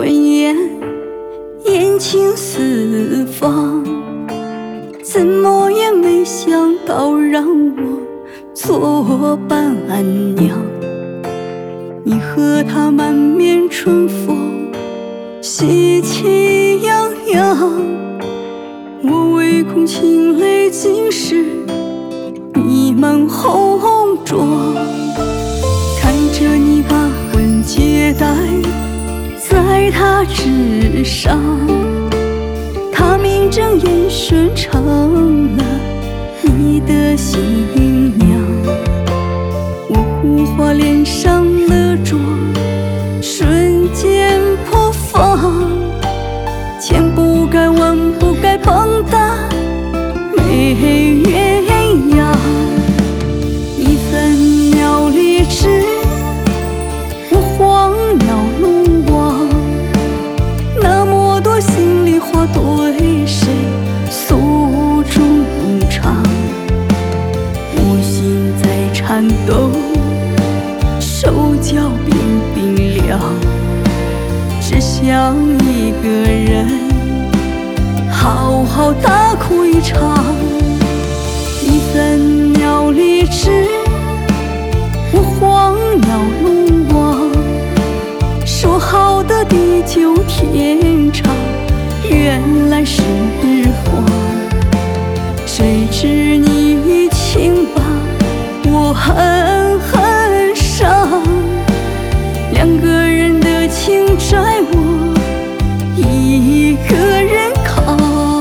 炊烟，眼睛四方，怎么也没想到让我做伴娘。你和他满面春风，喜气洋洋，我唯恐情泪浸湿弥漫红妆。看着你把婚结带在他指上，他名正言顺成了你的新娘。我胡花脸上的妆瞬间破防，千不该万不该蹦跶美鸳鸯。一分鸟离枝，我荒鸟龙王，那么多心里话对谁诉衷肠？我心在颤抖，手脚冰冰凉，只想一个人好好大哭一场。一分鸟离枝，我荒鸟龙王，说好的地久天长，原来是谎。谁知你轻把我狠狠伤，两个人的情债我一个人扛。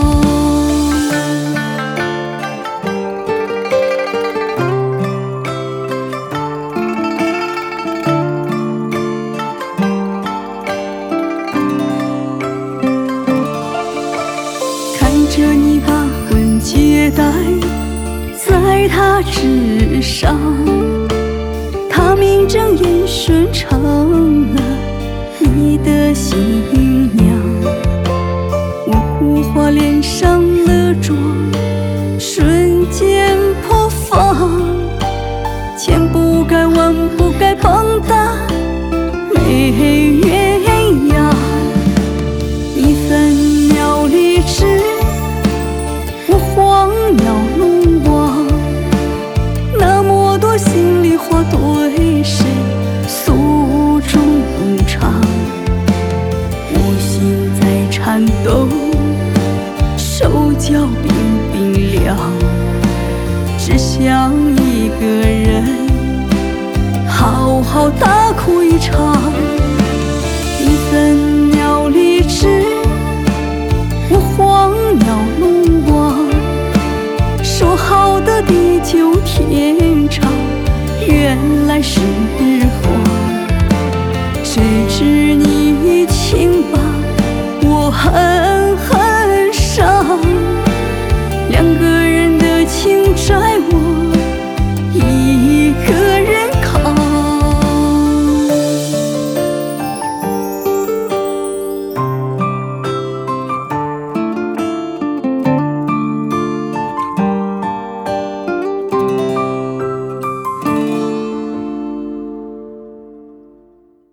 看着你把婚结带在他指上，他名正言顺成了你的新娘。我胡花脸上的妆瞬间破防，千不该万不该蹦跶美鸳鸯。一分鸟离枝，我荒鸟龙王，那么多心里话对谁诉衷肠？我心在颤抖，手脚冰冰凉，只想一个人好好大哭一场。一分鸟离枝，我荒鸟龙王，说好的地久天长，原来是谎。谁知你轻把我狠狠伤，两个